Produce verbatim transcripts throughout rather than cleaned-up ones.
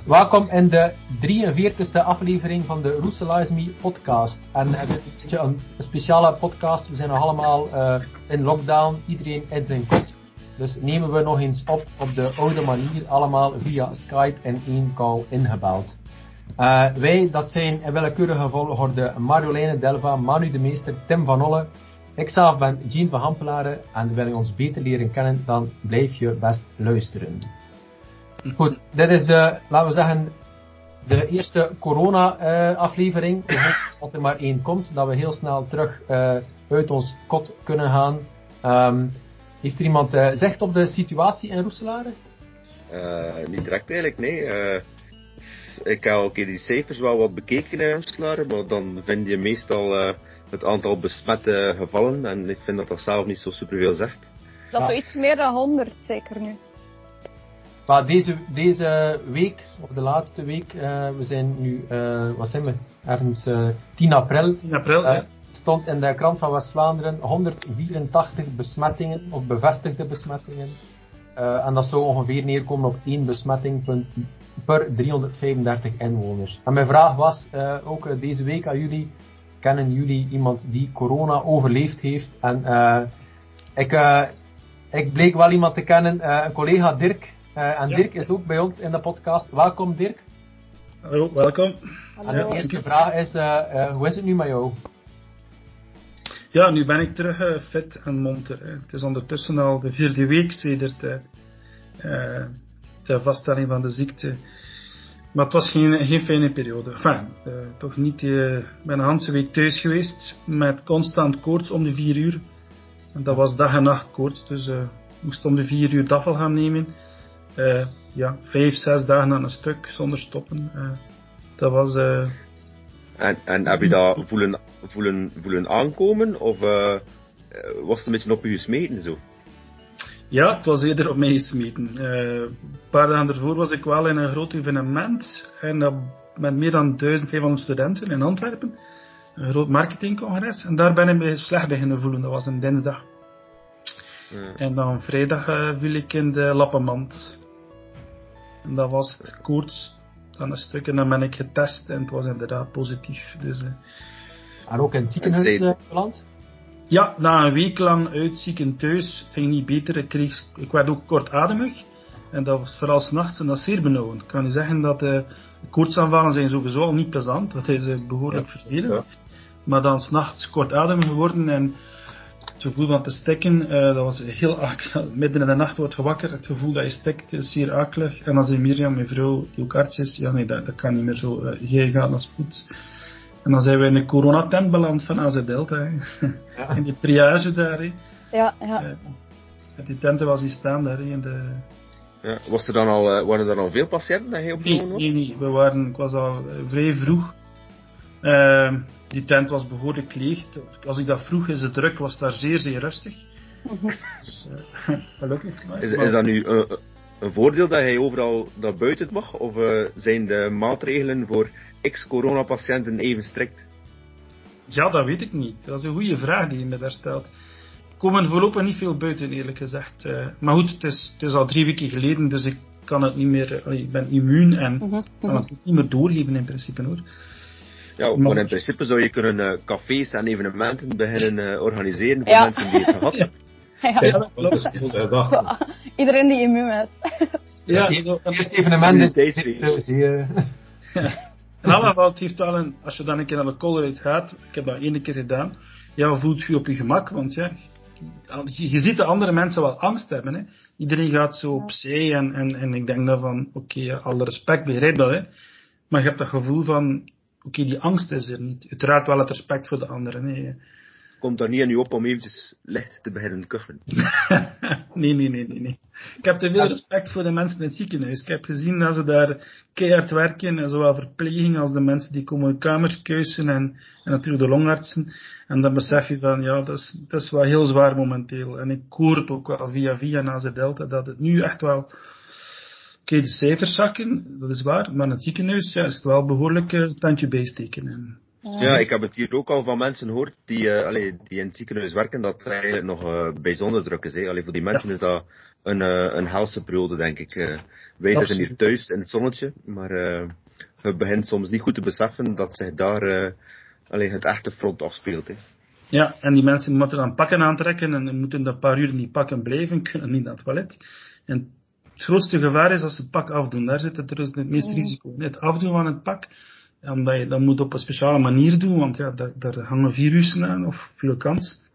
Welkom in de drieënveertigste aflevering van de Roeselaars Me podcast. En het is een beetje een, een speciale podcast. We zijn nog allemaal uh, in lockdown, iedereen in zijn kot. Dus nemen we nog eens op op de oude manier, allemaal via Skype en één call ingebeld. Uh, wij, dat zijn in willekeurige volgorde Marjoleine Delva, Manu de Meester, Tim van Olle. Ikzelf ben Jean van Hampelaren en wil je ons beter leren kennen, dan blijf je best luisteren. Goed, dit is de, laten we zeggen, de eerste corona-aflevering. Uh, ik hoop dat er maar één komt, dat we heel snel terug uh, uit ons kot kunnen gaan. Um, heeft er iemand uh, zicht op de situatie in Roeselare? Uh, niet direct eigenlijk, nee. Uh, ik heb al een keer die cijfers wel wat bekeken in Roeselare, maar dan vind je meestal uh, het aantal besmette gevallen. En ik vind dat dat zelf niet zo superveel zegt. Dat is ja. Iets meer dan honderd zeker nu. Maar deze, deze week, of de laatste week, uh, we zijn nu, uh, wat zijn we, ergens uh, tien april, tien april uh, ja. Stond in de krant van West-Vlaanderen honderdvierentachtig besmettingen, of bevestigde besmettingen. Uh, en dat zou ongeveer neerkomen op één besmetting per driehonderdvijfendertig inwoners. En mijn vraag was uh, ook uh, deze week aan jullie, kennen jullie iemand die corona overleefd heeft? En uh, ik, uh, ik bleek wel iemand te kennen, uh, een collega Dirk. Uh, en ja. Dirk is ook bij ons in de podcast. Welkom Dirk. Hallo, welkom. En de ja, eerste vraag is, uh, uh, hoe is het nu met jou? Ja, nu ben ik terug uh, fit en monter. Hè. Het is ondertussen al de vierde week sedert uh, uh, de vaststelling van de ziekte. Maar het was geen, geen fijne periode. Enfin, uh, toch niet. Uh, ik ben een hele week thuis geweest met constant koorts om de vier uur. En dat was dag en nacht koorts, dus uh, ik moest om de vier uur dafel gaan nemen. Uh, ja, vijf, zes dagen aan een stuk, zonder stoppen. Uh, dat was... Uh... En, en heb je dat voelen, voelen, voelen aankomen, of uh, was het een beetje op je gesmeten zo? Ja, het was eerder op mij gesmeten. Uh, een paar dagen ervoor was ik wel in een groot evenement, en dat met meer dan duizend vijfhonderd studenten in Antwerpen. Een groot marketingcongres, en daar ben ik me slecht beginnen voelen, dat was een dinsdag. Ja. En dan vrijdag uh, viel ik in de lappenmand. En dat was het koorts aan een stuk. En dan ben ik getest en het was inderdaad positief. Dus, uh, en ook in het ziekenhuis uh, beland? Ja, na een week lang uitzieken thuis, het ging niet beter. Ik, kreeg, ik werd ook kortademig. En dat was vooral 's nachts en dat is zeer benauwend. Ik kan u zeggen dat uh, de koortsaanvallen zijn sowieso al niet plezant. Dat is uh, behoorlijk ja. vervelend. Ja. Maar dan 's nachts kortademig geworden en het gevoel van te stikken, uh, dat was heel akelig. Midden in de nacht wordt je wakker, het gevoel dat je stikt is zeer akelig. En dan zei Mirjam, mijn vrouw, die ook arts is, ja nee, dat, dat kan niet meer zo, uh, jij gaat naar spoed. En dan zijn we in de coronatent beland van A Z Delta, ja. In de triage daar. He. Ja, ja. Uh, die tenten was die staan daar, he, in de... Ja, was er dan al, uh, waren er al veel patiënten dat je opgenomen was? Nee, nee, nee, we waren, ik was al uh, vrij vroeg. Uh, die tent was behoorlijk leeg. Als ik dat vroeg is het druk, was daar zeer zeer rustig. Dus, uh, gelukkig. Maar, is, is dat nu uh, een voordeel dat hij overal naar buiten mag? Of uh, zijn de maatregelen voor ex-coronapatiënten even strikt? Ja, dat weet ik niet. Dat is een goede vraag die je me daar stelt. Er komen voorlopig niet veel buiten, eerlijk gezegd. Uh, maar goed, het is, het is al drie weken geleden, dus ik kan het niet meer. Uh, ik ben immuun en uh-huh, kan uh-huh. het niet meer doorgeven in principe hoor. Ja, maar in principe zou je kunnen uh, cafés en evenementen beginnen uh, organiseren voor ja. mensen die het gehad hebben. Ja, ja, dat klopt. Iedereen die immuun is. Ja, het eerste evenement is zeer... In alle geval, het heeft wel een... Als je dan een keer naar de Colruyt gaat, ik heb dat één keer gedaan, ja, voelt je op je gemak, want ja, je, je ziet de andere mensen wel angst hebben. Hè. Iedereen gaat zo opzij en, en, en ik denk dan van, oké, okay, alle respect, begrijp dat, hè. Maar je hebt dat gevoel van... Oké, okay, die angst is er niet. Uiteraard wel het respect voor de anderen. Nee. Komt dat niet aan u op om eventjes licht te beginnen kuchen? nee, nee, nee, nee, nee. Ik heb te veel respect voor de mensen in het ziekenhuis. Ik heb gezien dat ze daar keihard werken, en zowel verpleging als de mensen die komen kamers kuisen en, en natuurlijk de longartsen. En dan besef je van, ja, dat is, dat is wel heel zwaar momenteel. En ik hoor het ook wel via via na de Delta, dat het nu echt wel... Oké, okay, de cijfers zakken, dat is waar, maar in het ziekenhuis ja, is het wel behoorlijk uh, tandje bijsteken. En Uh, ja, ik heb het hier ook al van mensen gehoord die, uh, allee, die in het ziekenhuis werken, dat het eigenlijk nog uh, bijzonder druk is. Hè. Allee, voor die mensen ja. is dat een, uh, een helse periode, denk ik. Uh, wij zitten hier thuis in het zonnetje, maar uh, je begint soms niet goed te beseffen dat zich daar uh, allee, het echte front afspeelt. Hè. Ja, en die mensen moeten dan pakken aantrekken en moeten een paar uur in die pakken blijven, kunnen niet naar het toilet. En het grootste gevaar is als ze het pak afdoen. Daar zit het, het meeste risico. Het afdoen van het pak, omdat je dat moet op een speciale manier doen, want ja, daar, daar hangen virussen aan, of veel kans.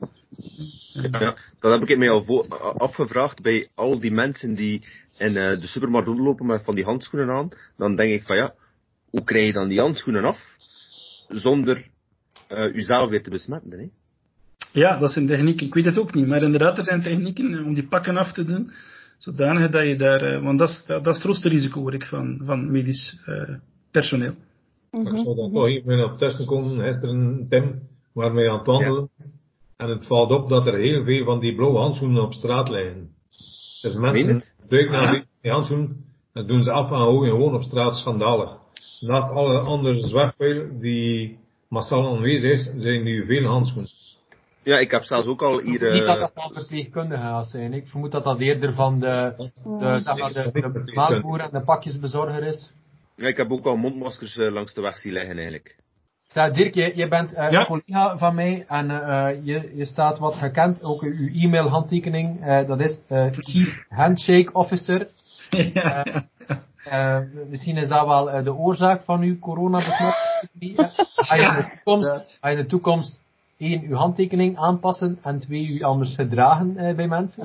Ja, dat heb ik mij al vo- afgevraagd bij al die mensen die in uh, de supermarkt rondlopen met van die handschoenen aan. Dan denk ik van ja, hoe krijg je dan die handschoenen af, zonder uh, jezelf weer te besmetten, hè? Ja, dat zijn technieken. Ik weet het ook niet, maar inderdaad, er zijn technieken om die pakken af te doen, zodanig dat je daar, uh, want dat is, dat is het grootste risico, hoor ik, van, van medisch uh, personeel. Mm-hmm. Ik zou dan toch even op tussen komen, gisteren, Tim, waarmee aan het wandelen. Ja. En het valt op dat er heel veel van die blauwe handschoenen op straat liggen. Dus mensen duiken naar ah. die handschoenen en doen ze af en houden gewoon op straat schandalig. Naast alle andere zwerfvuil die massaal aanwezig is, zijn nu veel handschoenen. Ja, ik heb zelfs ook al hier... Uh... Niet dat dat van verpleegkundigen zijn. Ik vermoed dat dat eerder van de, de, zeg maar de, de, de maatboer en de pakjesbezorger is. Ja, ik heb ook al mondmaskers uh, langs de weg zien liggen eigenlijk. Zeg, Dirk, je, je bent uh, ja? een collega van mij en uh, je, je staat wat gekend, ook uw e-mail handtekening, uh, dat is uh, Chief Handshake Officer. Ja. Uh, uh, misschien is dat wel uh, de oorzaak van uw coronabesmetting. Uh, ga je in de toekomst, ga je in de toekomst één, uw handtekening aanpassen en twee, u anders gedragen uh, bij mensen?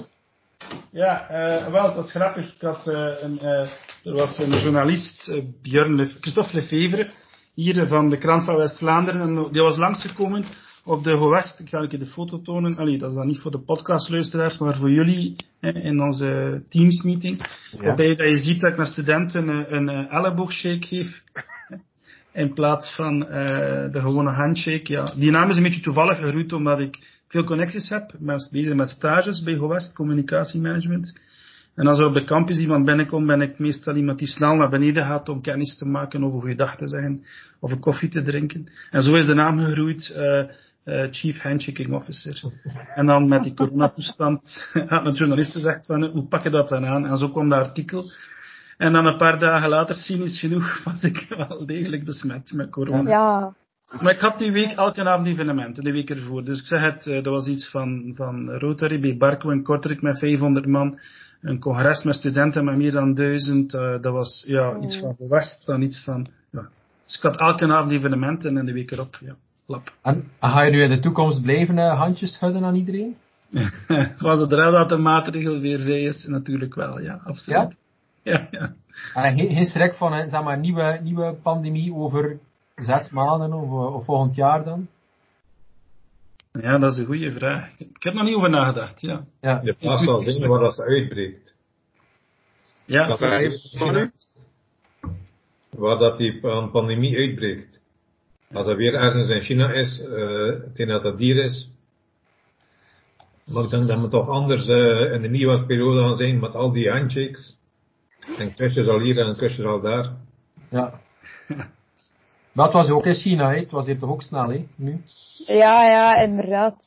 Ja, uh, wel, dat is grappig. Ik had, uh, een, uh, er was een journalist, uh, Björn Le, Christophe Lefevre, hier van de krant van West-Vlaanderen, en die was langsgekomen op de Go-West. Ik ga een keer de foto tonen. Allee, dat is dan niet voor de podcastluisteraars, maar voor jullie eh, in onze Teams-meeting. Ja. Waarbij dat je ziet dat ik naar studenten een, een, een elleboogshake geef. In plaats van uh, de gewone handshake. Ja. Die naam is een beetje toevallig geroeid, omdat ik veel connecties heb. Ik ben bezig met stages bij Go-West, communicatiemanagement. En als er op de campus iemand binnenkomt, ben ik meestal iemand die snel naar beneden gaat om kennis te maken of een goede dag te zeggen, of een koffie te drinken. En zo is de naam gegroeid, uh, uh, Chief Handshaking Officer. En dan met die coronatoestand had een journalist gezegd van, hoe pak je dat dan aan? En zo kwam dat artikel. En dan een paar dagen later, cynisch genoeg, was ik wel degelijk besmet met corona. Ja. Maar ik had die week elke avond evenementen, de week ervoor. Dus ik zeg het, uh, dat was iets van, van Rotary bij Barco en Kortrijk met vijfhonderd man. Een congres met studenten met meer dan duizend. Uh, dat was ja, mm. iets van West, dan iets van... Ja. Dus ik had elke avond evenementen en de week erop. Ja, lap. En ga je nu in de toekomst blijven uh, handjes schudden aan iedereen? Van zodra dat de maatregel weer vrij is, natuurlijk wel. Ja, absoluut. Ja? Ja, ja. En geen, geen schrik van een zeg maar, nieuwe, nieuwe pandemie over zes maanden of, of volgend jaar dan? Ja, dat is een goede vraag. Ik heb nog niet over nagedacht, ja. ja. Je plaats zal zien waar dat ze uitbreekt. Ja. Dat er waar dat die pandemie uitbreekt. Als dat weer ergens in China is, uh, tegen dat dat hier is. Maar ik denk dat we toch anders uh, in de nieuwjaarsperiode gaan zijn met al die handshakes. En kusjes al hier en kusjes al daar. Ja. Maar het was ook in China, hè? Het was hier toch ook snel, hè? Nu. Ja, ja, inderdaad.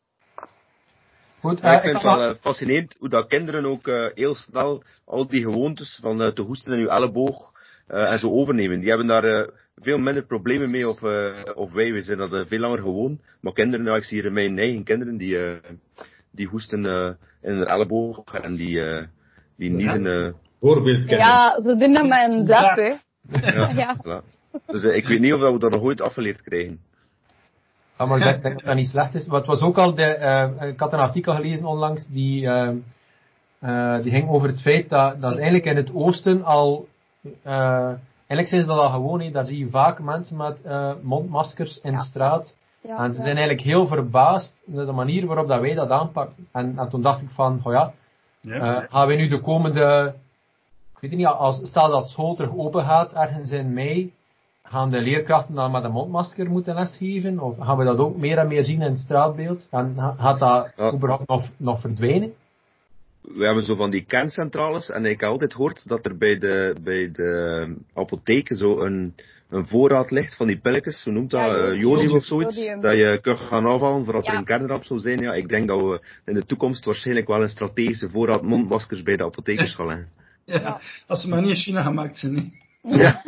Goed, uh, ja, ik vind het wel maar... uh, fascinerend hoe dat kinderen ook uh, heel snel al die gewoontes van uh, te hoesten in uw elleboog uh, en zo overnemen. Die hebben daar uh, veel minder problemen mee of, uh, of wij, we zijn dat uh, veel langer gewoon. Maar kinderen, nou, ik zie hier mijn eigen kinderen, die, uh, die hoesten uh, in hun elleboog en die, uh, die niezen... Uh... Voorbeeldkinderen. Ja, ze doen dat met een zap, hè. Ja, ja. Voilà. Dus uh, ik weet niet of we dat nog ooit afgeleerd krijgen. Ja, maar ik denk, denk dat dat niet slecht is. Maar het was ook al de, uh, ik had een artikel gelezen onlangs, die, uh, uh, die ging over het feit dat, dat eigenlijk in het oosten al, uh, eigenlijk zijn ze dat al gewoon, he, daar zie je vaak mensen met uh, mondmaskers in de ja. straat. Ja, en ze ja. zijn eigenlijk heel verbaasd met de manier waarop dat wij dat aanpakken. En, en toen dacht ik van, oh ja, uh, gaan wij nu de komende, ik weet niet, als, stel dat school terug open gaat ergens in mei, gaan de leerkrachten dan met een mondmasker moeten lesgeven? Of gaan we dat ook meer en meer zien in het straatbeeld? En gaat dat ja. überhaupt nog, nog verdwijnen? We hebben zo van die kerncentrales en ik heb altijd gehoord dat er bij de, bij de apotheken zo een, een voorraad ligt van die pilletjes, hoe noemt dat, Ja, uh, jodium of zoiets, jodium. dat je kunt gaan afhalen voordat Ja. er een kernramp zou zijn. Ja, ik denk dat we in de toekomst waarschijnlijk wel een strategische voorraad mondmaskers bij de apothekers gaan leggen. Ja, Ja. als ze maar niet in China gemaakt zijn. Hè. Ja.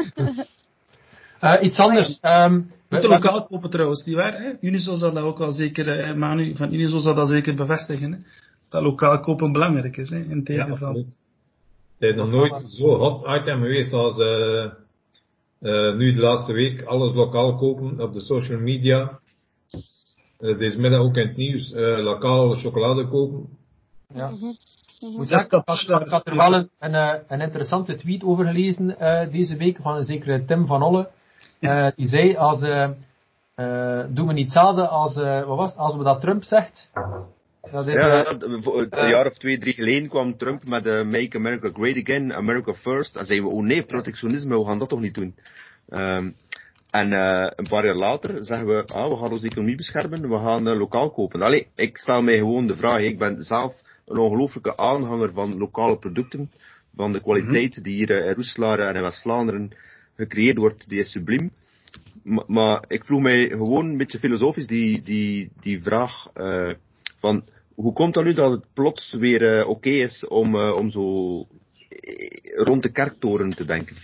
Uh, iets anders. Um, we, Moeten we- lokaal kopen trouwens, niet waar? Hè? Unizo zal dat ook wel zeker, eh, Manu van Unizo zal dat zeker bevestigen. Hè? Dat lokaal kopen belangrijk is, hè, in het Ja, geval. absoluut. Het is nog nooit zo hot item geweest als uh, uh, nu de laatste week alles lokaal kopen op de social media. Uh, deze middag ook in het nieuws, uh, lokaal chocolade kopen. ja. Mhm. Moet Dat zeggen, is ik, had, ik had er wel een, een, eh, een interessante tweet over gelezen uh, deze week van een zekere Tim van Olle. Uh, die zei, als, uh, uh, doen we niet hetzelfde als, uh, wat was het, als we dat Trump zegt. Dat is, Ja, uh, d- voor- een jaar of twee, drie geleden kwam Trump met uh, Make America Great Again, America First. En zeiden we, oh nee, protectionisme, we gaan dat toch niet doen. Um, en uh, een paar jaar later zeggen we, ah, we gaan onze economie beschermen, we gaan uh, lokaal kopen. Allee, ik stel mij gewoon de vraag, ik ben zelf een ongelooflijke aanhanger van lokale producten, van de kwaliteit mm-hmm. die hier uh, in Roeselare en in West-Vlaanderen gecreëerd wordt, die is subliem. Ma- maar ik vroeg mij gewoon een beetje filosofisch die, die, die vraag uh, van, hoe komt dat nu dat het plots weer uh, oké okay is om, uh, om zo uh, rond de kerktoren te denken?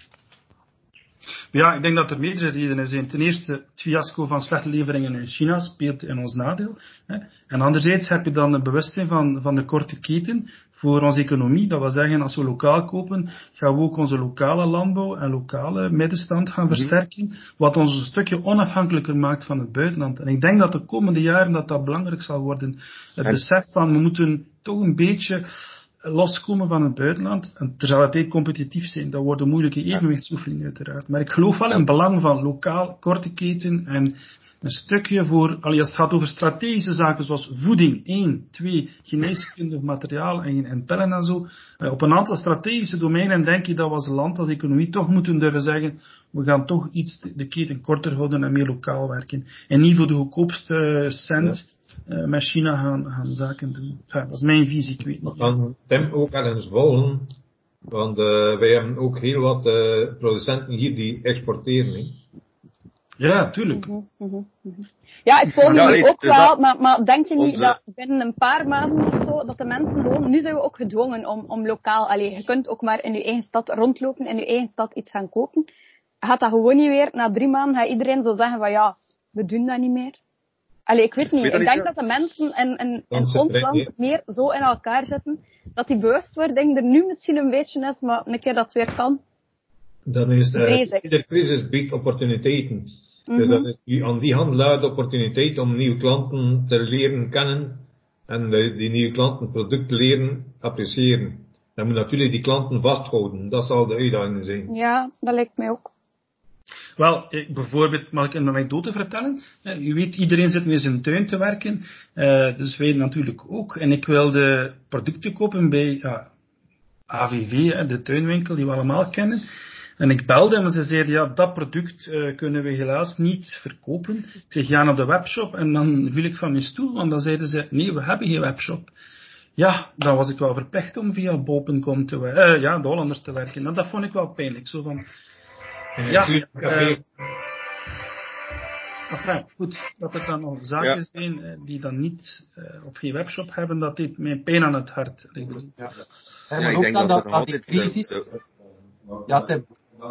Ja, ik denk dat er meerdere redenen zijn. Ten eerste, het fiasco van slechte leveringen in China speelt in ons nadeel. Hè. En anderzijds heb je dan een bewustzijn van, van de korte keten voor onze economie. Dat wil zeggen, als we lokaal kopen, gaan we ook onze lokale landbouw en lokale middenstand gaan versterken. Wat ons een stukje onafhankelijker maakt van het buitenland. En ik denk dat de komende jaren dat dat belangrijk zal worden. Het en... besef van, we moeten toch een beetje loskomen van het buitenland. En tegelijkertijd competitief zijn. Dat wordt een moeilijke evenwichtsoefening uiteraard. Maar ik geloof wel in het belang van lokaal, korte keten en een stukje voor, als het gaat over strategische zaken zoals voeding, één, twee, geneeskundig materiaal en, en pellen en zo. Op een aantal strategische domeinen denk ik dat we als land, als economie toch moeten durven zeggen, we gaan toch iets de keten korter houden en meer lokaal werken. En niet voor de goedkoopste cent Uh, met China gaan, gaan zaken doen. Enfin, dat is mijn visie, ik weet niet. We gaan Tim ook ergens volgen, want uh, wij hebben ook heel wat uh, producenten hier die exporteren. He. Ja, tuurlijk. Mm-hmm, mm-hmm. Ja, ik volg ja, nu ook dus wel, dat, maar, maar denk je niet onze... dat binnen een paar maanden of zo, dat de mensen gewoon, nu zijn we ook gedwongen om, om lokaal, allee, je kunt ook maar in je eigen stad rondlopen, in je eigen stad iets gaan kopen. Gaat dat gewoon niet weer, na drie maanden gaat iedereen zo zeggen van ja, we doen dat niet meer. Allee, ik weet niet. Ik, weet ik denk niet, dat de mensen in, in, in ons land meer zo in elkaar zitten, dat die bewustwording er nu misschien een beetje is, maar een keer dat het weer kan. Dan is uh, iedere crisis biedt opportuniteiten. Mm-hmm. Dus dat is aan die hand luidt de opportuniteit om nieuwe klanten te leren kennen en uh, die nieuwe klanten producten leren appreciëren. Dan moet natuurlijk die klanten vasthouden. Dat zal de uitdaging zijn. Ja, dat lijkt mij ook. Wel, ik, bijvoorbeeld, mag ik een anekdote vertellen? Uh, u weet, iedereen zit nu in zijn tuin te werken, uh, dus wij natuurlijk ook. En ik wilde producten kopen bij uh, A V V, uh, de tuinwinkel die we allemaal kennen. En ik belde en ze zeiden, ja, dat product uh, kunnen we helaas niet verkopen. Ik zeg, ga naar de webshop. En dan viel ik van mijn stoel, want dan zeiden ze, nee, we hebben geen webshop. Ja, dan was ik wel verplicht om via bol punt com te werken, uh, ja, de Hollanders te werken. En dat vond ik wel pijnlijk, zo van... Ja, uh, enfin, goed, dat er dan nog zaken ja. zijn uh, die dan niet uh, of geen webshop hebben, dat deed mij pijn aan het hart. Ja, ja, maar ja ook ik dan denk dat, dat, dat die crisis... De, de, ja, Tim.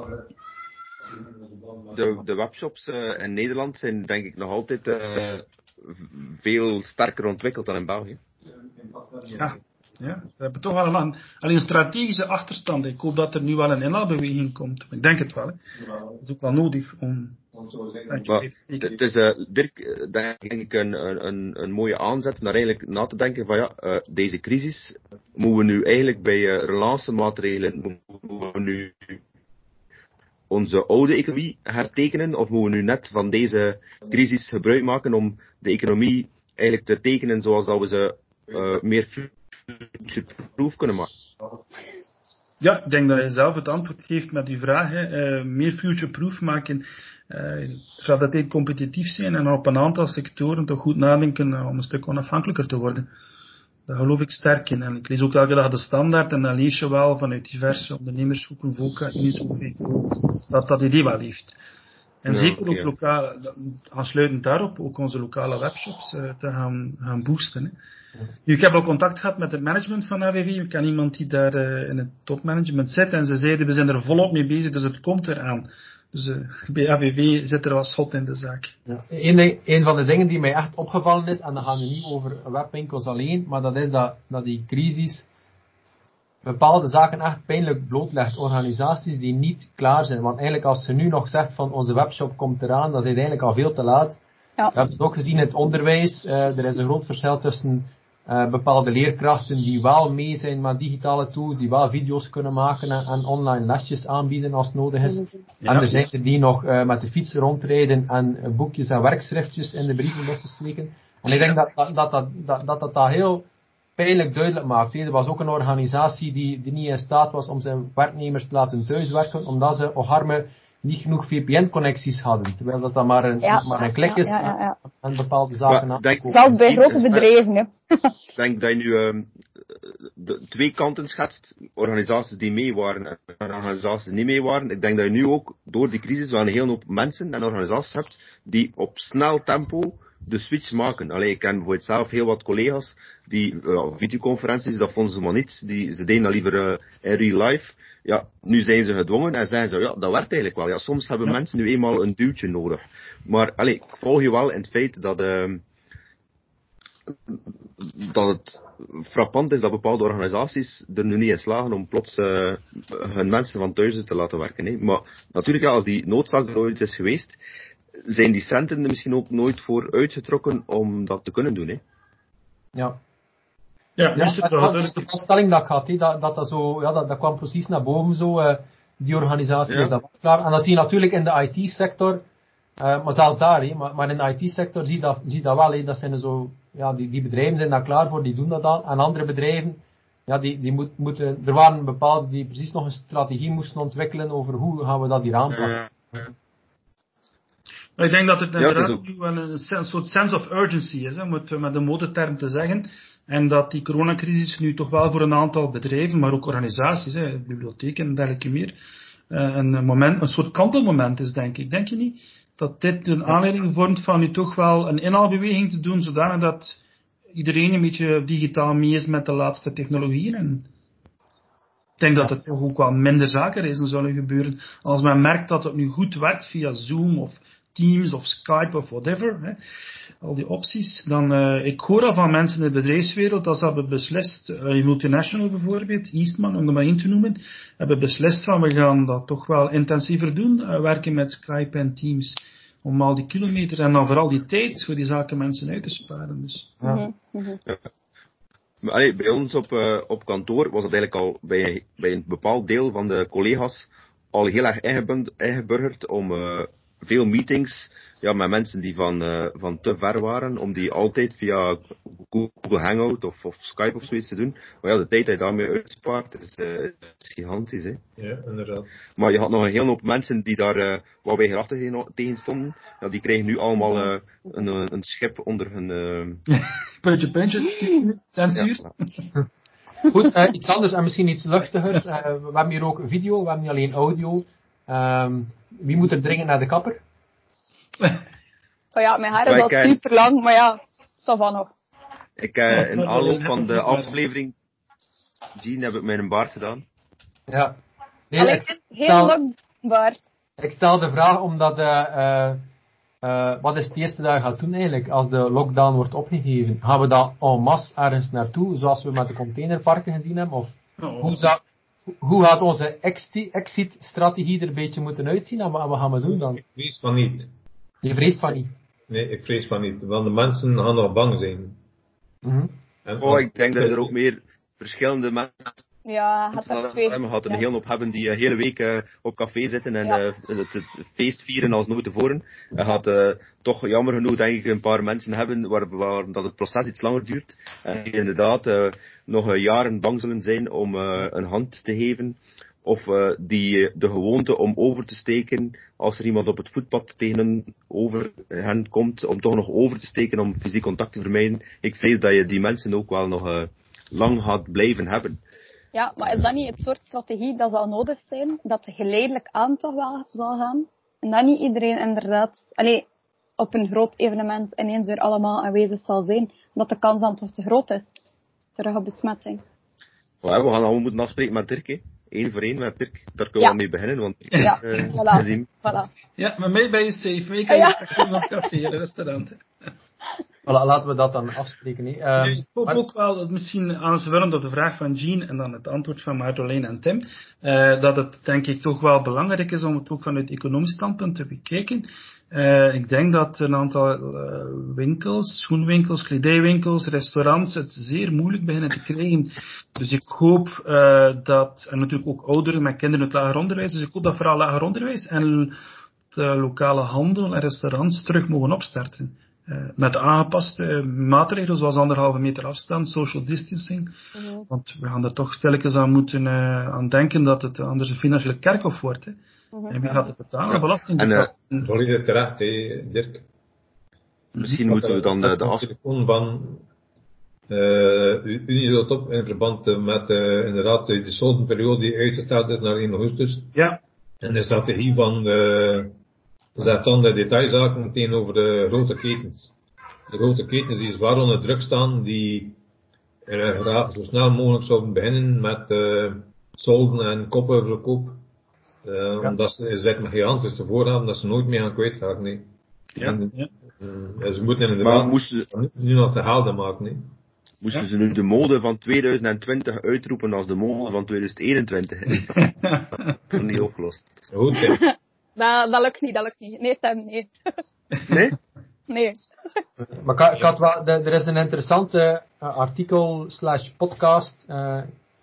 De, de webshops uh, in Nederland zijn denk ik nog altijd uh, veel sterker ontwikkeld dan in België. Ja. Ja, we hebben toch wel een, alleen een strategische achterstand. Ik hoop dat er nu wel een inhaalbeweging komt. Ik denk het wel. Hè. Dat is ook wel nodig om... Het is, uh, Dirk, denk ik, een, een, een mooie aanzet naar eigenlijk na te denken van ja, uh, deze crisis, moeten we nu eigenlijk bij uh, relancemaatregelen, moeten we nu onze oude economie hertekenen, of moeten we nu net van deze crisis gebruik maken om de economie eigenlijk te tekenen zoals dat we ze uh, meer future-proof kunnen maken? Ja, ik denk dat je zelf het antwoord geeft met die vraag. Uh, meer future-proof maken. Uh, zou dat heel competitief zijn en op een aantal sectoren toch goed nadenken uh, om een stuk onafhankelijker te worden. Daar geloof ik sterk in. En ik lees ook elke dag de Standaard en dan lees je wel vanuit diverse ondernemersgroepen, V O C A, Unizo, dat dat idee wel heeft. En ja, zeker ook ja. lokaal, aansluitend daarop, ook onze lokale webshops uh, te gaan, gaan boosten. Hè. Ja. Nu, ik heb al contact gehad met het management van A V V. Ik ken iemand die daar uh, in het topmanagement zit. En ze zeiden, we zijn er volop mee bezig, dus het komt eraan. Dus uh, bij A V V zit er wel schot in de zaak. Ja. Een, een van de dingen die mij echt opgevallen is, en dan gaan we niet over webwinkels alleen, maar dat is dat, dat die crisis bepaalde zaken echt pijnlijk blootlegt. Organisaties die niet klaar zijn. Want eigenlijk als je nu nog zegt van onze webshop komt eraan, dan is het eigenlijk al veel te laat. Ja. We hebben het ook gezien in het onderwijs. Uh, er is een groot verschil tussen uh, bepaalde leerkrachten die wel mee zijn met digitale tools, die wel video's kunnen maken en, en online lesjes aanbieden als het nodig is. Ja. En er zijn er die nog uh, met de fiets rondrijden en uh, boekjes en werkschriftjes in de brievenbussen steken. En ik denk dat dat, dat, dat, dat, dat, dat, dat heel pijnlijk duidelijk maakt. Er was ook een organisatie die, die niet in staat was om zijn werknemers te laten thuiswerken, omdat ze och arme niet genoeg V P N-connecties hadden. Terwijl dat dan maar een, ja, maar een klik is ja, ja, ja. en bepaalde zaken aan. Zelfs bij grote bedrijven. Ik denk dat je nu um, de twee kanten schetst. Organisaties die mee waren en organisaties die niet mee waren. Ik denk dat je nu ook door die crisis wel een hele hoop mensen en organisaties hebt die op snel tempo de switch maken. Allee, ik ken bijvoorbeeld zelf heel wat collega's die uh, videoconferenties, dat vonden ze maar niet. Die, ze deden dat liever uh, in real life. Ja, nu zijn ze gedwongen en zeggen ze, ja, dat werkt eigenlijk wel. Ja, soms hebben ja. mensen nu eenmaal een duwtje nodig. Maar, allee, ik volg je wel in het feit dat, uh, dat het frappant is dat bepaalde organisaties er nu niet in slagen om plots uh, hun mensen van thuis te laten werken. Hè. Maar natuurlijk, ja, als die noodzaak er ooit is geweest, zijn die centen er misschien ook nooit voor uitgetrokken om dat te kunnen doen, hè? Ja. Ja, ja, ja dat is de vaststelling dat ik had, he, dat, dat, dat, zo, ja, dat, dat kwam precies naar boven zo, uh, die organisatie ja. is dat klaar. En dat zie je natuurlijk in de I T-sector, uh, maar zelfs daar, he, maar, maar in de I T-sector zie je dat, zie dat wel, he, dat zijn er zo, ja, die, die bedrijven zijn daar klaar voor, die doen dat dan. En andere bedrijven, ja, die, die moet, moeten, er waren bepaalde die precies nog een strategie moesten ontwikkelen over hoe gaan we dat hier aanpakken. Ja. Ja. Ik denk dat het inderdaad ja, wel een, een soort sense of urgency is, hè, om het met een modeterm te zeggen. En dat die coronacrisis nu toch wel voor een aantal bedrijven, maar ook organisaties, hè, bibliotheken en dergelijke meer, een, moment, een soort kantelmoment is, denk ik. Denk je niet dat dit een aanleiding vormt van nu toch wel een inhaalbeweging te doen, zodanig dat iedereen een beetje digitaal mee is met de laatste technologieën? En ik denk dat er toch ook wel minder zakenreizen zullen gebeuren. Als men merkt dat het nu goed werkt via Zoom of Teams of Skype of whatever, hè, al die opties, dan, uh, ik hoor al van mensen in de bedrijfswereld dat ze hebben beslist, uh, multinational bijvoorbeeld, Eastman, om er maar in te noemen, hebben beslist van we gaan dat toch wel intensiever doen, uh, werken met Skype en Teams, om al die kilometers en dan vooral die tijd voor die zaken mensen uit te sparen. Dus. Ja. Mm-hmm. Ja. Maar, allee, bij ons op, uh, op kantoor was het eigenlijk al bij, bij een bepaald deel van de collega's al heel erg ingeburgerd om uh, veel meetings ja, met mensen die van, uh, van te ver waren, om die altijd via Google Hangout of, of Skype of zoiets te doen. Maar ja, de tijd die je daarmee uitspaart is, uh, is gigantisch. Hè. Ja, inderdaad. Maar je had nog een hele hoop mensen die daar, uh, waar wij graag tegen, tegen stonden, ja, die krijgen nu allemaal uh, een, een schip onder hun... Uh... puntje, puntje, censuur. Ja. Goed, uh, iets anders en misschien iets luchtigers. Uh, we hebben hier ook video, we hebben niet alleen audio. Um, wie moet er dringend naar de kapper? Oh ja, mijn haar is al super lang, maar ja, zo van nog. Ik, uh, in aanloop van de aflevering, Jean, heb ik mijn baard gedaan. Ja. Nee, Alex, ik heel stel, lang baard. Ik stel de vraag omdat, uh, uh, uh, wat is het eerste dat je gaat doen eigenlijk, als de lockdown wordt opgegeven? Gaan we dan en masse ergens naartoe, zoals we met de containerparken gezien hebben? Of oh. hoe, zou, hoe gaat onze exit-strategie er een beetje moeten uitzien en wat gaan we doen dan? Ik vrees van niet. Je vreest van niet? Nee, ik vrees van niet, want de mensen gaan nog bang zijn. Mm-hmm. En oh, ik denk dat er ook meer verschillende mensen ja, had dat twee. We hadden een hele hoop hebben die de uh, hele week uh, op café zitten en ja. uh, het, het feest vieren als nooit tevoren. Je gaat uh, toch jammer genoeg denk ik een paar mensen hebben waar, waar dat het proces iets langer duurt. En die inderdaad uh, nog uh, jaren bang zullen zijn om uh, een hand te geven. Of uh, die de gewoonte om over te steken als er iemand op het voetpad tegen over hen komt, om toch nog over te steken om fysiek contact te vermijden. Ik vrees dat je die mensen ook wel nog uh, lang gaat blijven hebben. Ja, maar is dat niet het soort strategie dat zal nodig zijn, dat geleidelijk aan toch wel zal gaan? En dat niet iedereen inderdaad, allee, op een groot evenement ineens weer allemaal aanwezig zal zijn. Omdat de kans dan toch te groot is. Terug op besmetting. Ja, we gaan allemaal moeten afspreken met Dirk, hè. Eén voor één met Dirk. Daar kunnen Ja. we mee beginnen, want... Ja, Uh, voilà. voilà. Ja, maar mij ben je safe. Mij kan je Ja. straks nog café, in een restaurant. Voilà, laten we dat dan afspreken. Hè. Ja, Um, ik hoop maar- ook wel, dat misschien aanvullend op de vraag van Jean en dan het antwoord van Marjolein en Tim, uh, dat het denk ik toch wel belangrijk is om het ook vanuit economisch standpunt te bekijken. Uh, ik denk dat een aantal uh, winkels, schoenwinkels, kledijwinkels, restaurants het zeer moeilijk beginnen te krijgen. Dus ik hoop uh, dat, en natuurlijk ook ouderen met kinderen uit lager onderwijs, dus ik hoop dat vooral lager onderwijs en de lokale handel en restaurants terug mogen opstarten. Uh, met aangepaste maatregelen zoals anderhalve meter afstand, social distancing. Mm-hmm. Want we gaan er toch stilletjes aan moeten uh, aan denken dat het anders een financiële kerkhof wordt. Hè. Mm-hmm. En wie gaat het betalen? Ja. Belasting betalen. Uh, Volledig terecht, hè, Dirk. Misschien mm-hmm. moeten we dan de, de af... telefoon van uh, Unisotop in verband met uh, inderdaad de soldenperiode die uitgesteld is naar één augustus. Ja. En de strategie van de zet dan de detailzaken tegenover de grote ketens. De grote ketens die zwaar onder druk staan, die uh, graag zo snel mogelijk zouden beginnen met uh, solden en koppenverkoop. Uh, ja. Omdat ze zitten met gigantische voorraden dat ze nooit meer gaan kwijtraken. Nee. Ja, en, ja. Uh, ze moeten inderdaad moesten, nu nog te helden maken. Nee. Moesten ja. ze nu de mode van twintig twintig uitroepen als de mode van twintig eenentwintig? Dat is niet opgelost. Goed, hè. Dat, dat lukt niet, dat lukt niet. Nee, Tim, nee. Nee? Nee. Maar ik had wel, er is een interessante uh, artikel slash podcast. Uh,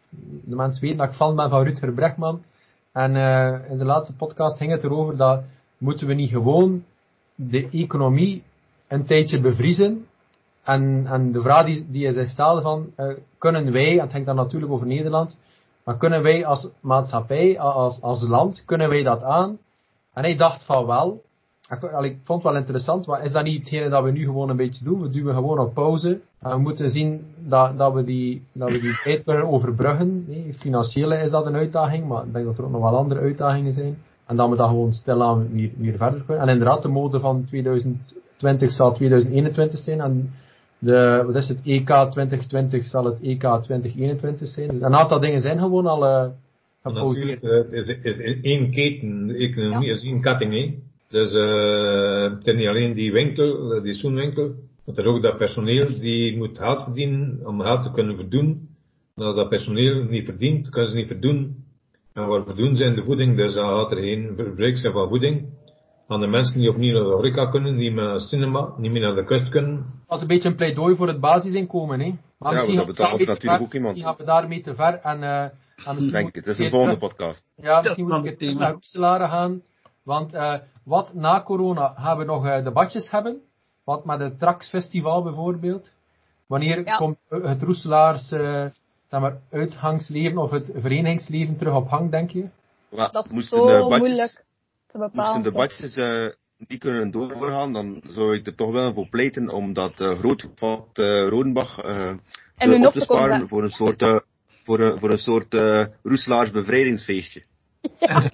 de mensen weten dat ik fan ben van Rutger Bregman. En uh, in zijn laatste podcast ging het erover dat moeten we niet gewoon de economie een tijdje bevriezen. En, en de vraag die, die hij zich stelde van, uh, kunnen wij, en het ging dan natuurlijk over Nederland, maar kunnen wij als maatschappij, als, als land, kunnen wij dat aan? En hij dacht van wel. Ik, ik vond het wel interessant, maar is dat niet hetgene dat we nu gewoon een beetje doen? We duwen gewoon op pauze. En we moeten zien dat, dat we die, dat we die tijd kunnen overbruggen. Nee, financiële is dat een uitdaging, maar ik denk dat er ook nog wel andere uitdagingen zijn. En dat we dat gewoon stilaan weer, weer verder kunnen. En inderdaad, de mode van twintig twintig zal twintig eenentwintig zijn. En de, wat is het, E K twintig twintig zal het E K twintig eenentwintig zijn. Dus een aantal dingen zijn gewoon al uh, gepauzeerd. Het is, is één keten, de economie ja. is één ketting, hè. Dus uh, het is niet alleen die winkel, die schoenwinkel, maar er ook dat personeel die moet geld verdienen om geld te kunnen verdoen. En als dat personeel niet verdient, kunnen ze niet verdoen. En wat verdoen zijn de voeding, dus dan gaat er geen verbruik zijn van voeding. Aan de mensen die opnieuw naar de horeca kunnen, niet meer naar de cinema, niet meer naar de kust kunnen. Dat is een beetje een pleidooi voor het basisinkomen, hè. Maar ja, misschien dat betaalt natuurlijk ver, ook iemand. Misschien gaan we daarmee te ver en... Uh, en misschien denk het, het is een volgende terug, podcast. Ja, misschien moet ik het naar Roeselare gaan. Want uh, wat na corona gaan we nog uh, debatjes hebben. Wat met het Trax Festival bijvoorbeeld. Wanneer ja. komt het Roeselaars uh, zeg maar, uitgangsleven of het verenigingsleven terug op gang, denk je? Ja, dat is moesten zo de badjes, moeilijk te bepalen. Moesten de badjes uh, niet kunnen doorgaan, dan zou ik er toch wel voor pleiten om dat uh, groot vat uh, Rodenbach uh, te op te sparen voor een soort... Uh, Voor een, voor een soort uh, Roeselaars bevrijdingsfeestje. Ja.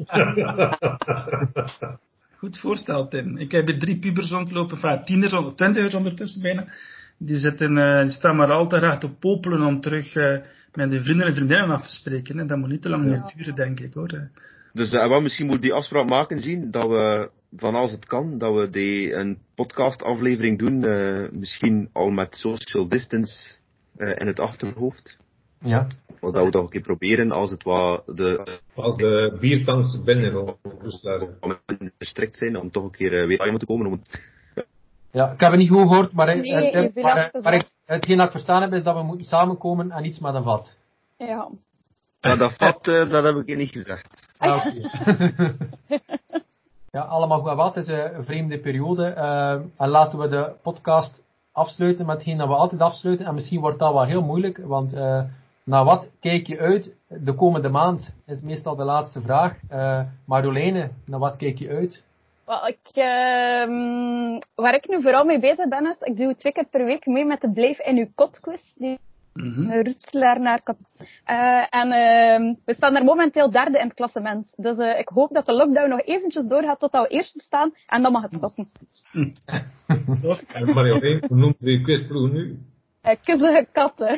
Goed voorstel, Tim. Ik heb er drie pubers rondlopen, enfin tieners, twintigers ondertussen bijna. Die, zitten, uh, die staan maar al te graag te popelen om terug uh, met de vrienden en vriendinnen af te spreken. Hè. Dat moet niet te lang ja. meer duren, denk ik, hoor. Dus uh, wel, misschien moet die afspraak maken zien, dat we, van als het kan, dat we die een podcastaflevering doen, uh, misschien al met social distance uh, in het achterhoofd. Ja. Wat dat we toch een keer proberen als het wat de... Als de biertanks binnen om strikt zijn, om toch een keer uh, weer aan te komen. Om... Ja, ik heb het niet goed gehoord, maar, nee, uh, uh, maar, uh, maar ik, hetgeen dat ik verstaan heb is dat we moeten samenkomen en iets met een vat. Ja. Ja, dat vat, uh, dat heb ik je niet gezegd. Ah, okay. Ja, allemaal goed. Wat is een vreemde periode. Uh, en laten we de podcast afsluiten met hetgeen dat we altijd afsluiten. En misschien wordt dat wel heel moeilijk, want... Uh, naar wat kijk je uit de komende maand? Is meestal de laatste vraag. Uh, Marjoleine, naar wat kijk je uit? Well, ik, uh, waar ik nu vooral mee bezig ben, is ik doe twee keer per week mee met de Blijf in uw kot quiz. Die Mm-hmm. Roeselaar naar Kat. Uh, en uh, we staan er momenteel derde in het klassement. Dus uh, ik hoop dat de lockdown nog eventjes doorgaat tot we eerste staan. En dan mag het stoppen. Mm. En Marjolein, hoe noemt die quizploeg nu? Uh, Kizzelige katten.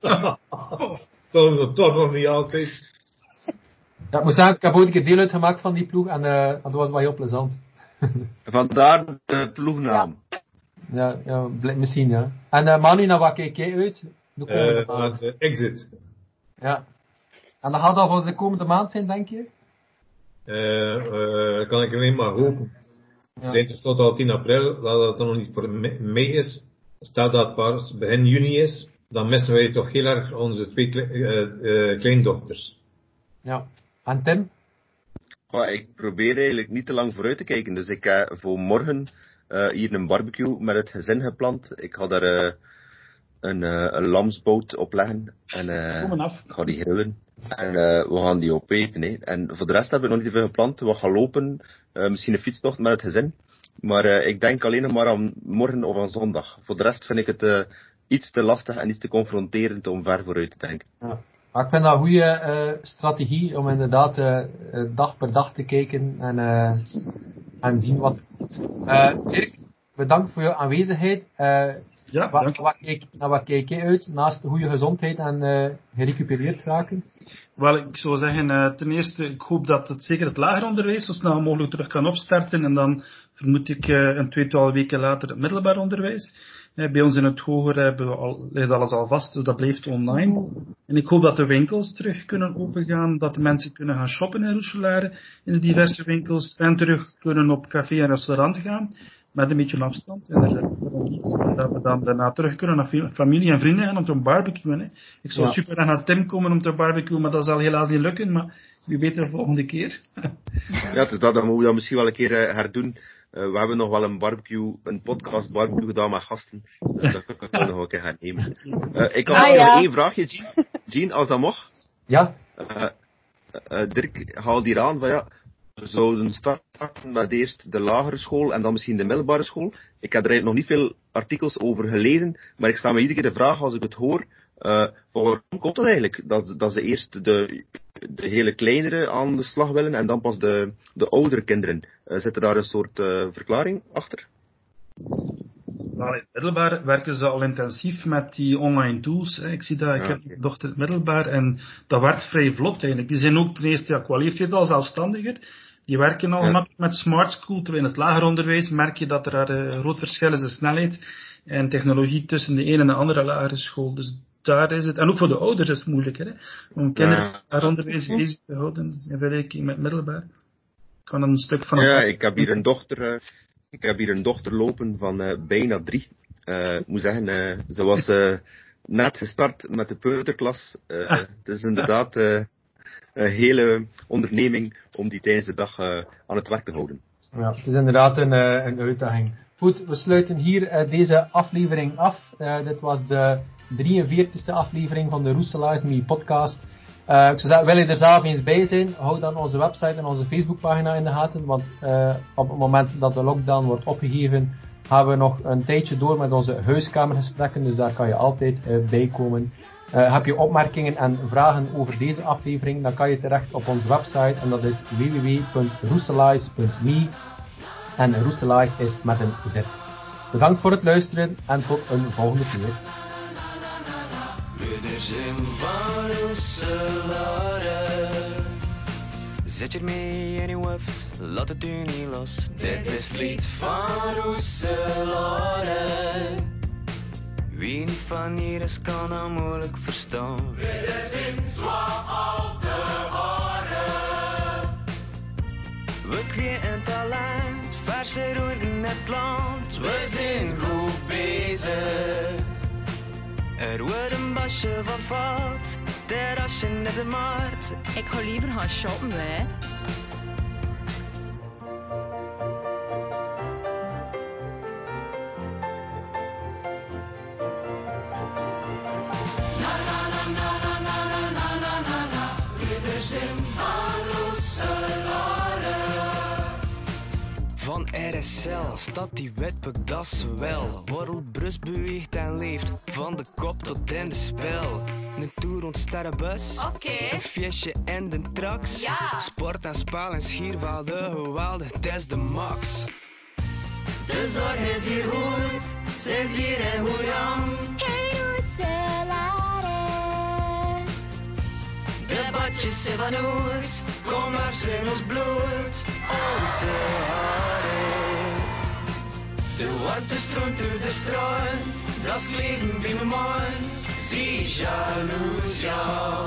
Dat is het toch nog niet altijd. Ja, ik moet zeggen, ik heb ooit een keer deel uitgemaakt van die ploeg en uh, dat was wel heel plezant. Vandaar de ploegnaam. Ja, ja bl- misschien ja. En uh, Manu, naar wat kijk jij uit? De komende Uh, maand. uh, exit. Ja. En dat gaat al voor de komende maand zijn, denk je? Uh, uh, kan ik alleen maar hopen. Ja. Sinds tot al tien april, dat het nog niet voor mei is, staat dat pas begin juni is, dan missen wij toch heel erg onze twee kle- uh, uh, kleindochters. Ja. En Tim? Oh, ik probeer eigenlijk niet te lang vooruit te kijken, dus ik heb uh, voor morgen uh, hier een barbecue met het gezin gepland. Ik ga daar uh, een, uh, een lamsboot opleggen en uh, ik ga die grillen. En uh, we gaan die opeten. Hè. En voor de rest hebben we nog niet te veel gepland. We gaan lopen, uh, misschien een fietstocht met het gezin. Maar uh, ik denk alleen nog maar aan morgen of aan zondag. Voor de rest vind ik het uh, iets te lastig en iets te confronterend om ver vooruit te denken. Ja. Maar ik vind dat een goede uh, strategie om inderdaad uh, dag per dag te kijken en, uh, en zien wat... Uh, Dirk, bedankt voor je aanwezigheid. Uh, Ja, wat, dank je. wat kijk, naar wat kijk je uit, naast de goede gezondheid en uh, gerecupereerd raken? Wel, ik zou zeggen, uh, ten eerste, ik hoop dat het zeker het lager onderwijs zo snel mogelijk terug kan opstarten. En dan vermoed ik uh, een tweetal weken later het middelbaar onderwijs. Uh, bij ons in het hoger hebben we al, ligt alles al vast, dus dat blijft online. En ik hoop dat de winkels terug kunnen opengaan, dat de mensen kunnen gaan shoppen in Roeselare, in de diverse winkels, en terug kunnen op café en restaurant gaan. Met een beetje afstand. En dat we dan daarna terug kunnen naar familie en vrienden gaan om te barbecuen. Hè. Ik zou Ja. super naar Tim komen om te barbecuen, maar dat zal helaas niet lukken. Maar wie weet de volgende keer. Ja, dus dat, dan moeten we dat misschien wel een keer uh, herdoen. Uh, we hebben nog wel een barbecue, een podcast barbecue gedaan met gasten. Dus dat kunnen we nog een keer gaan nemen. Uh, ik had Ah, nog ja. één vraagje, Jean. Jean, als dat mag. Ja? Uh, uh, Dirk, haal hier aan van ja, we zouden starten met eerst de lagere school en dan misschien de middelbare school. Ik heb er eigenlijk nog niet veel artikels over gelezen, maar ik sta me iedere keer de vraag als ik het hoor, uh, waarom komt dat eigenlijk? Dat, dat ze eerst de, de hele kleinere aan de slag willen en dan pas de, de oudere kinderen. Uh, zit er daar een soort uh, verklaring achter? Nou, in het middelbaar werken ze al intensief met die online tools. Hè. Ik zie dat, ik Ja, heb oké. een dochter in het middelbaar en dat werkt vrij vlot eigenlijk. Die zijn ook ten eerste, ja, qua leeftijd al zelfstandiger. Die werken al Ja. gemakkelijk met smart school, terwijl in het lager onderwijs merk je dat er daar een groot verschil is in snelheid en technologie tussen de ene en de andere lagere school. Dus daar is het. En ook voor de ouders is het moeilijker, hè, om kinderen Ja. in het onderwijs bezig te houden in vergelijking met het middelbaar. Kan dan een stuk van het Ja, ik heb hier een dochter, uh, ik heb hier een dochter lopen van uh, bijna drie. Uh, ik moet zeggen, uh, ze was uh, net gestart met de peuterklas. Uh, Ah. Het is inderdaad uh, een hele onderneming om die tijdens de dag uh, aan het werk te houden. Ja, het is inderdaad een, uh, een uitdaging. Goed, we sluiten hier uh, deze aflevering af. Uh, dit was de drieënveertigste aflevering van de Roeselaars Me podcast. Uh, ik zou zeggen, wil je er zelf eens bij zijn, hou dan onze website en onze Facebookpagina in de gaten, want uh, op het moment dat de lockdown wordt opgeheven, gaan we nog een tijdje door met onze huiskamergesprekken, dus daar kan je altijd uh, bij komen. Uh, heb je opmerkingen en vragen over deze aflevering, dan kan je terecht op onze website en dat is w w w punt roeselaars punt me en Roeselaars is met een Z. Bedankt voor het luisteren en tot een volgende keer. Wederzien van Roeselare. Zet je mee in je hoofd, laat het u niet los. Dit is het lied van Roeselare. Wie niet van hier is, kan dat moeilijk verstaan. Wederzien zwaar al te horen. We kweken talent, verse roeren het land. We zijn goed bezig. Er wordt een basje van vat, terrasje net de markt. Ik ga liever gaan shoppen, hè. Van R S L, stad die wetpuk, dat ze wel. Borrelbrust beweegt en leeft, van de kop tot in de spel. Een tour rond Sterrenbus, Oké. een feestje en de trax. Ja. Sport en spel en schierwaalde geweldig, het is de max. De zorg is hier goed, ze is hier in Goeiam. Hey Roeselare. De badjes zijn van ons, kom af in ons bloed. Oude haren. De warmte stroomt door de straat, dat is het leven bij mijn man. Zie jaloers, ja.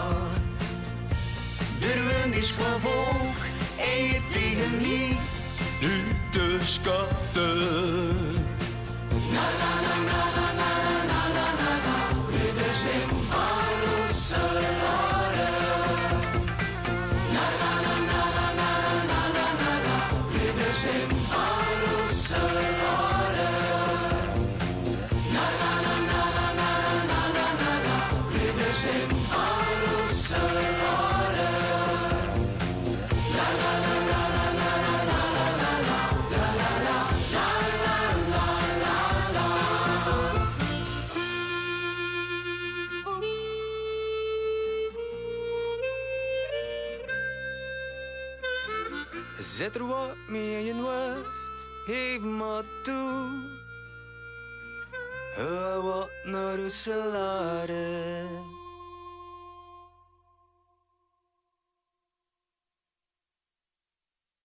De wind is van volk, en je tegen mij. Nu de schatten. Na na na na na na na na na na. Ieder zing van Roeselare. Na na na na na na na na na na. Ieder zing van Roeselare. Na na na na na na na na na na. Ieder zing van Roeselare. La la la la la la la la la la. La la la la la la la la. Zet er wat mee in je hoofd, geef maar toe. Ga wat naar Roeselare.